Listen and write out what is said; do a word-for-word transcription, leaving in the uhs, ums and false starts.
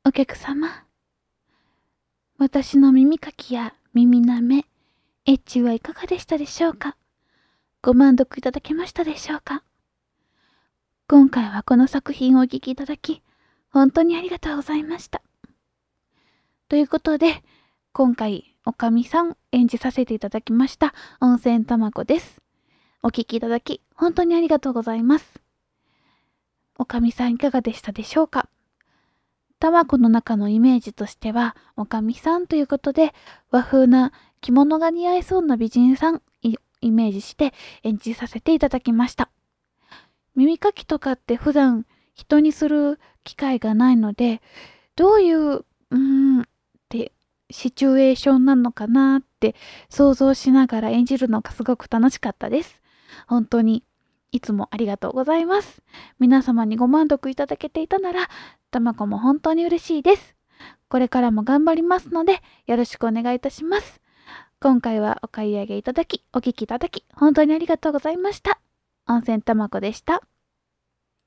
お客様、私の耳かきや耳なめ、エッチはいかがでしたでしょうか？ご満足いただけましたでしょうか？今回はこの作品をお聴きいただき、本当にありがとうございました。ということで、今回、おかみさん演じさせていただきました温泉卵です。お聴きいただき、本当にありがとうございます。おかみさんいかがでしたでしょうか？卵の中のイメージとしては、おかみさんということで、和風な着物が似合いそうな美人さんイメージして演じさせていただきました。耳かきとかって普段人にする機会がないので、どういう、うーんってシチュエーションなのかなって想像しながら演じるのがすごく楽しかったです。本当にいつもありがとうございます。皆様にご満足いただけていたなら、たまこも本当に嬉しいです。これからも頑張りますので、よろしくお願いいたします。今回はお買い上げいただき、お聞きいただき、本当にありがとうございました。温泉たまこでした。